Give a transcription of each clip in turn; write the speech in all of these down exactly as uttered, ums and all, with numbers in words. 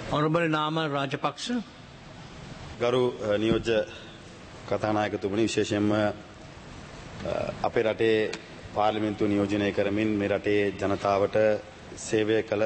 Honorable Nama Rajapaksa. ගරු නියෝජ්‍ය කතානායකතුමනි, විශේෂයෙන්ම අපේ රටේ පාර්ලිමේන්තුව නියෝජනය කරමින් මේ රටේ ජනතාවට සේවය කළ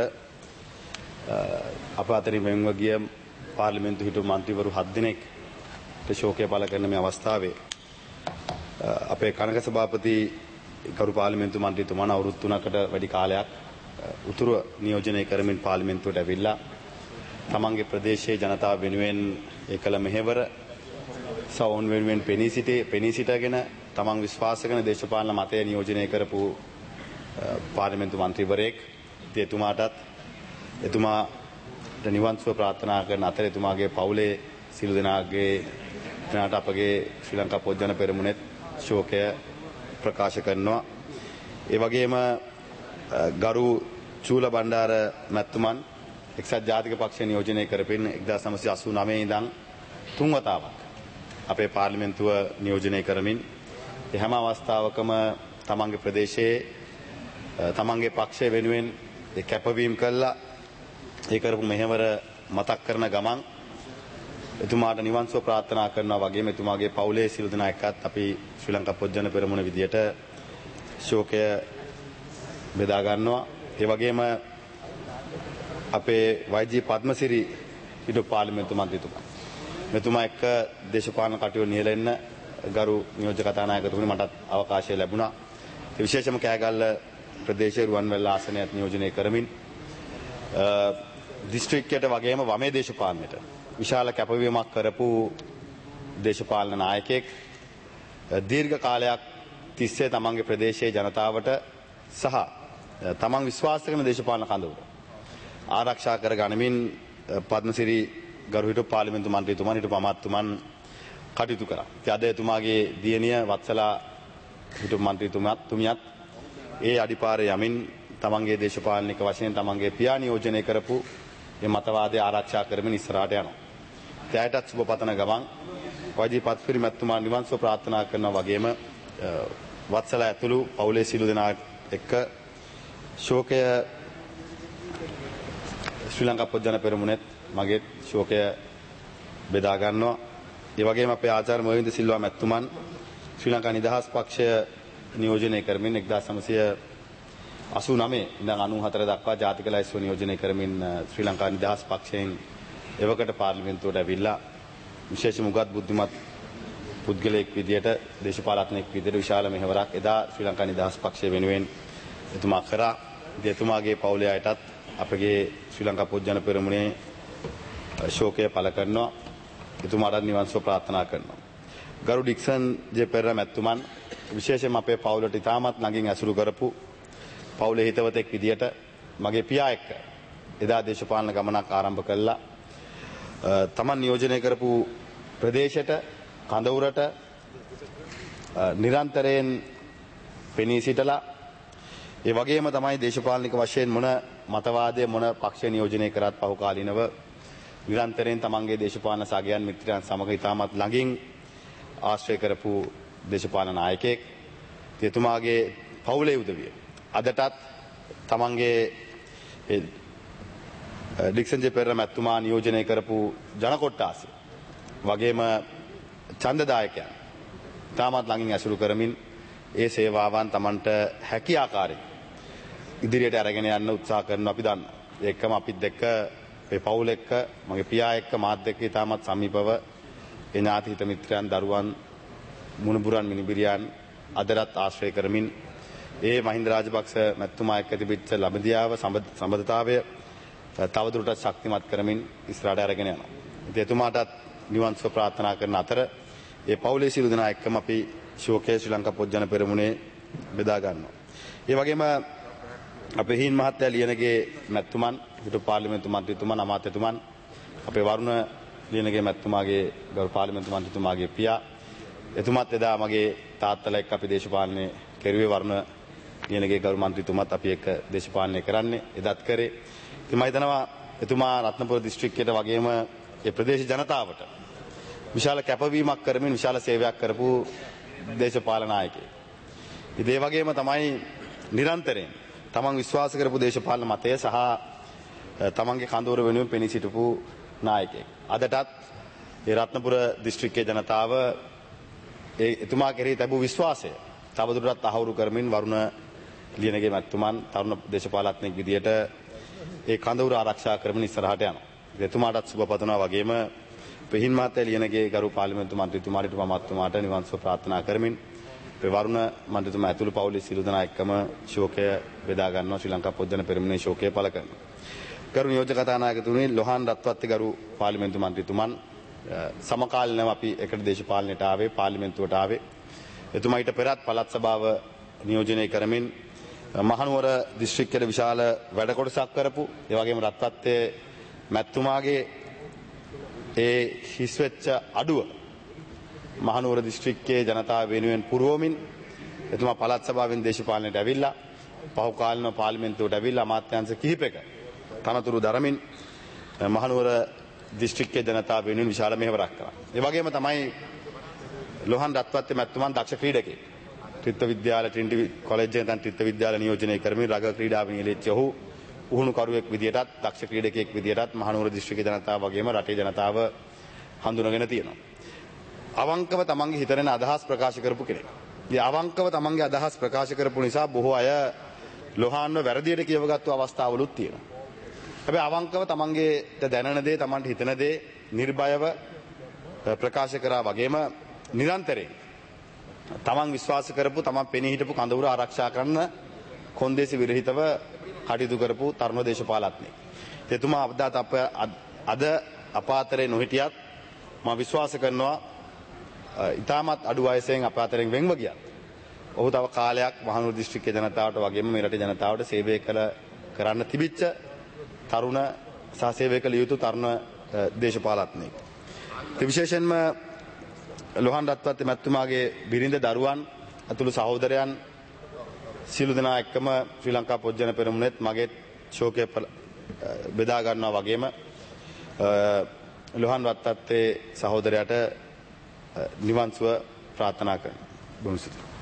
අප අතරින් වෙන්ව ගිය පාර්ලිමේන්තු හිටපු මන්ත්‍රීවරු හත් දෙනෙක් ශෝකය පළ කරන මේ අවස්ථාවේ අපේ කනක සභාපති ගරු පාර්ලිමේන්තු මන්ත්‍රීතුමන් අවුරුදු තුනකට වැඩි කාලයක් උතුරු නියෝජනය කරමින් පාර්ලිමේන්තුවට ඇවිල්ලා තමන්ගේ ප්‍රදේශයේ ජනතාව වෙනුවෙන් එකල මෙහෙවර සවුන් වෙනුවෙන් පෙනී සිටි පෙනී සිටගෙන තමන් විශ්වාස කරන දේශපාලන මතය නියෝජනය කරපු පාර්ලිමේන්තු මන්ත්‍රීවරයෙක්. එතුමාටත් එතුමාට නිවන් සුව ප්‍රාර්ථනා කරන අතර එතුමාගේ පවුලේ සියලු දෙනාගේ දෙනාට අපගේ ශ්‍රී ලංකා පොත්ජන පෙරමුණේ ශෝකය ප්‍රකාශ කරනවා. ඒ වගේම ගරු චූල බණ්ඩාර මැතිතුමන් එක්සත් ජාතික පක්ෂය නියෝජනය කරපින් එක්දාස් නවසිය අසූ නවය ඉඳන් තුන් වතාවක් අපේ පාර්ලිමේන්තුව නියෝජනය කරමින් හැම අවස්ථාවකම තමන්ගේ ප්‍රදේශයේ තමන්ගේ පක්ෂය වෙනුවෙන් කැපවීම කළා. ඒ කරපු මෙහෙවර මතක් කරන ගමන් එතුමාට නිවන් සුව ප්‍රාර්ථනා කරනවා වගේම එතුමාගේ පවුලේ සියලු දෙනා එක්කත් අපි ශ්‍රී ලංකා පොත්ජන පෙරමුණ විදියට ශෝකය බෙදා ගන්නවා. ඒ වගේම අපේ වයිජී පද්මසිරි හිටපු පාර්ලිමේන්තු මන්ත්‍රීතුමා මෙතුමා එක්ක දේශපාලන කටයුතු නියැලෙන්න ගරු නියෝජ්‍ය කතානායකතුමනි මටත් අවකාශය ලැබුණා. ඒ විශේෂම කෑගල්ල ප්‍රදේශයේ රුවන්වැල්ල ආසනයත් නියෝජනය කරමින් දිස්ත්‍රික්කයට වගේම වමේ දේශපාලනයට විශාල කැපවීමක් කරපු දේශපාලන නායකයෙක්. දීර්ඝ කාලයක් තිස්සේ තමන්ගේ ප්‍රදේශයේ ජනතාවට සහ තමන් විශ්වාස කරන දේශපාලන කඳවුර ආරක්ෂා කර ගනිමින් පද්මසිරි ගරු හිටපු පාර්ලිමේන්තු මන්ත්‍රීතුමන් හිටපු අමාත්‍යතුමන් කටයුතු කරා. ඉතින් අද එතුමාගේ දියණිය වත්සලා හිටපු මන්ත්‍රීතුමත් තුමියත් ඒ අඩිපාරේ යමින් තමන්ගේ දේශපාලනික වශයෙන් තමන්ගේ පියා නියෝජනය කරපු මේ මතවාදය ආරක්ෂා කරමින් ඉස්සරහට යනවා. එයාටත් සුබ පතන ගමන් වයිජී පත්පිරි මැතිතුමා නිවන් සුව ප්‍රාර්ථනා කරනවා වගේම වත්සලා ඇතුළු පවුලේ සියලු දෙනා එක්ක ශෝකය ශ්‍රී ලංකා පොත්ජන පෙරමුණෙත් මගේ ශෝකය බෙදා ගන්නවා. ඒ වගේම අපේ ආචාර්ය මොහින්ද සිල්වා මැතිතුමන් ශ්‍රී ලංකා නිදහස් පක්ෂය නියෝජනය කරමින් එක්දාස් නවසිය අසූ නවය ඉඳන් අනූ හතර දක්වා ජාතික ලයිස්තුව නියෝජනය කරමින් ශ්‍රී ලංකා නිදහස් පක්ෂයෙන් එවකට පාර්ලිමේන්තුවට ඇවිල්ලා විශේෂ මුගත් බුද්ධිමත් පුද්ගලයෙක් විදියට දේශපාලනඥයෙක් විදියට විශාල මෙහෙවරක් එදා ශ්‍රී ලංකා නිදහස් පක්ෂය වෙනුවෙන් එතුමා කරා. එතුමාගේ පවුලේ අයටත් අපගේ ශ්‍රී ලංකා පොත්ජන පෙරමුණේ ශෝකය පළ කරනවා. එතුමාට නිවන් සුව ප්‍රාර්ථනා කරනවා. ගරු ඩික්සන් ජේ පෙරේරා මැතිතුමන් විශේෂයෙන්ම අපේ පවුලට ඉතාමත් ළඟින් ඇසුරු කරපු පවුලේ හිතවතෙක් විදියට මගේ පියා එක්ක එදා දේශපාලන ගමනක් ආරම්භ කළා. තමන් නියෝජනය කරපු ප්‍රදේශයට කඳවුරට නිරන්තරයෙන් පෙනී සිටලා ඒ වගේම තමයි දේශපාලනික වශයෙන් මොන මතවාදය මොන පක්ෂ නියෝජනය කරත් පහු කාලිනව නිරන්තරයෙන් තමන්ගේ දේශපාලන සගයන් මිත්‍රයන් සමග ඉතාමත් ළඟින් ආශ්‍රය කරපු දේශපාලන නායකයෙක්. එතුමාගේ පවුලේ උදවිය අදටත් තමන්ගේ ඩික්සන් ජේ පෙරේරා මැතිතුමා නියෝජනය කරපු ජන කොට්ටාසය වගේම ඡන්දදායකයන් ඉතාමත් ළඟින් ඇසුරු කරමින් ඒ සේවාවන් තමන්ට හැකි ආකාරයෙන් ඉදිරියට අරගෙන යන්න උත්සාහ කරනවා අපි දන්නවා. ඒකම අපිත් එක්ක මේ පවුල එක්ක මගේ පියා එක්ක මාත් එක්ක ඉතාමත් සමීපව ඒ ඥාති හිත මිත්‍රයන් දරුවන් මුණුබුරන් මිනිබිරියන් අදටත් ආශ්‍රය කරමින් ඒ මහින්ද රාජපක්ෂ මැතිතුමා එක්ක තිබිච්ච ළමදියාව සම්බන්ධතාවය තවදුරටත් ශක්තිමත් කරමින් ඉස්සරහට අරගෙන යනවා. ඉතින් එතුමාටත් නිවන් සුව ප්‍රාර්ථනා කරන අතර ඒ පවුලේ සියලු දෙනා එක්කම අපි ශෝකය ශ්‍රී ලංකා පොත්ජන පෙරමුණේ බෙදා ගන්නවා. ඒ වගේම අපේ හින් මහත්තයා ලියනගේ මැතිතුමන් හිටපු පාර්ලිමේන්තු මන්ත්‍රීතුමන් අමාත්‍යතුමන් අපේ වරුණ ලියනගේ මැතිතුමාගේ ගරු පාර්ලිමේන්තු මන්ත්‍රීතුමාගේ පියා එතුමත් එදා මගේ තාත්තලා එක්ක අපි දේශපාලනය කෙරුවේ වරුණ ලියනගේ ගරු මන්ත්‍රීතුමත් අපි එක්ක දේශපාලනය කරන්නේ එදත් කරේ. ඉතින් මම හිතනවා එතුමා රත්නපුර දිස්ත්‍රික්කයට වගේම ඒ ප්‍රදේශ ජනතාවට විශාල කැපවීමක් කරමින් විශාල සේවයක් කරපු දේශපාලන නායකයෙක්. ඉතින් ඒ වගේම තමයි නිරන්තරයෙන් තමන් විශ්වාස කරපු දේශපාලන මතය සහ තමන්ගේ කඳවුර වෙනුවෙන් පෙනී සිටපු නායකයෙක්. අදටත් ඒ රත්නපුර දිස්ත්‍රික්කයේ ජනතාව ඒ එතුමා කෙරෙහි තිබූ විශ්වාසය තවදුරටත් තහවුරු කරමින් වරුණ ලියනගේ මැතිතුමන් තරුණ දේශපාලඥයෙක් විදියට ඒ කඳවුර ආරක්ෂා කරමින් ඉස්සරහට යනවා. එතුමාටත් සුබ පතනවා වගේම පෙහින් මහත්තයා ලියනගේ ගරු පාර්ලිමේන්තු මන්ත්‍රීතුමාට මමත්තුමාට නිවන් සුව ප්‍රාර්ථනා කරමින් වරුණ මන්ත්‍රීතුමා ඇතුළු පවුලේ සියලු දෙනා එක්කම ශෝකය බෙදා ගන්නවා. ශ්‍රී ලංකා පොත් ජන පෙරමුණේ ශෝකය පළ කරනවා. ගරු නියෝජක කතානායකතුමනි, ලොහාන් රත්වත්ති ගරු පාර්ලිමේන්තු මන්ත්‍රීතුමන් සමකාලීනව අපි එකට දේශපාලනයට ආවේ, පාර්ලිමේන්තුවට ආවේ. එතුමා ඊට පෙරත් පළාත් සභාව නියෝජනය කරමින් මහනුවර දිස්ත්‍රික්කයේ විශාල වැඩ කොටසක් කරපු, ඒ වගේම රත්වත්තේ මැතිතුමාගේ ඒ හිස්වෙච්ච අඩුව මහනුවර දිස්ත්‍රික්කයේ ජනතාව වෙනුවෙන් පුරවමින් එතුමා පළාත් සභාවෙන් දේශපාලනයට ඇවිල්ලා පහු කාලිනව පාර්ලිමේන්තුවට ඇවිල්ලා අමාත්‍යාංශ කිහිපයක තනතුරු දරමින් මහනුවර දිස්ත්‍රික්කයේ ජනතාව වෙනුවෙන් විශාල මෙහෙවරක් කරා. ඒ වගේම තමයි ලොහන් රත්වත්තේ මැතිතුමන් දක්ෂ ක්‍රීඩකයෙක්. ත්‍රිත්ව විද්‍යාල ට්‍රිනිටි කොලෙජ්ජේ තන් ත්‍රිත්ව විද්‍යාල නියෝජනය කරමින් රග ක්‍රීඩාවේ නියැලෙච්ච ඔහු පුහුණුකරුවෙක් විදියටත් දක්ෂ ක්‍රීඩකයෙක් විදියටත් මහනුවර දිස්ත්‍රික්කයේ ජනතාව වගේම රටේ ජනතාව හඳුනගෙන තියෙනවා. අවංකව තමන්ගේ හිතරෙන අදහස් ප්‍රකාශ කරපු කෙනෙක්. ඒ අවංකව තමන්ගේ අදහස් ප්‍රකාශ කරපු නිසා බොහෝ අය ලොහාන්ව වැරදියට කියවගත්තු අවස්ථාවලුත් තියෙනවා. හැබැයි අවංකව තමන්ගේ දැනන දේ, තමන්ට හිතන දේ නිර්භයව ප්‍රකාශ කරා වගේම නිරන්තරයෙන් තමන් විශ්වාස කරපු, තමන් පෙනී හිටපු කඳවුර ආරක්ෂා කරන්න කොන්දේසි විරහිතව කටයුතු කරපු තරුණ දේශපාලඥයෙක්. එතුමා අදත් අප අද අප අතරේ නොහිටියත් මම විශ්වාස කරනවා ඉතාමත් අඩු වයසෙන් අප අතරින් වෙන්ව ගියත් ඔහු තව කාලයක් මහනුවර දිස්ත්‍රික්කයේ ජනතාවට වගේම මේ රටේ ජනතාවට සේවය කළ කරන්න තිබිච්ච තරුණ සහ සේවය කළ යුතු තරුණ දේශපාලඥයෙක්. විශේෂයෙන්ම ලොහන් රත්වත්තේ මැතිතුමාගේ බිරිඳ, දරුවන් ඇතුළු සහෝදරයන් සියලු දෙනා එක්කම ශ්‍රී ලංකා පොත් ජන පෙරමුණෙත් මගේ ශෝකය බෙදා ගන්නවා වගේම ලොහන් රත්වත්තේ සහෝදරයාට නිවන් සුව ප්‍රාර්ථනා කරනවා. බොහොම ස්තුතියි.